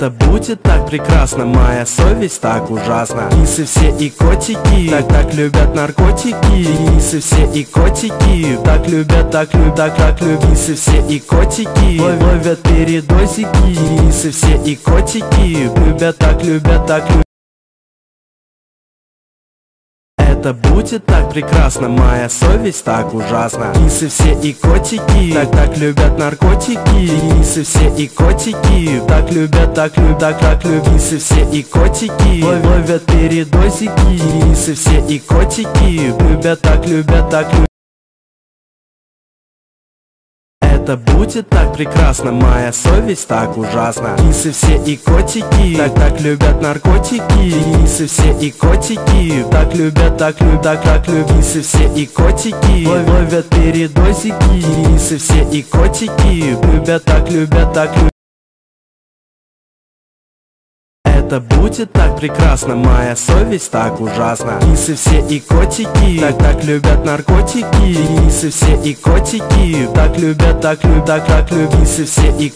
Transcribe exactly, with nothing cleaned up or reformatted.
Это будет так прекрасно, моя совесть так ужасна. Кисы все и котики так так любят наркотики. Кисы все и котики так любят, так любят, так так любят. Кисы все и котики ловят передозики. Кисы все и котики любят, так любят, так любят. Это будет так прекрасно, моя совесть так ужасна. Кисы все и котики так так любят наркотики. Кисы все и котики так любят, так любят, так так любят. Кисы все и котики ловят передозики. Кисы все и котики любят, так любят, так любят. Это будет так прекрасно, моя совесть так ужасна. Кисы все и котики так так любят наркотики. Кисы все и котики так любят, так любят, так так любят. Кисы все и котики ловят передозики. Кисы все и котики любят, так любят, так любят. Это будет так прекрасно, моя совесть так ужасна. Кисы все и котики так так любят наркотики. Кисы все и котики так любят, так любят, так так любят. Кисы все и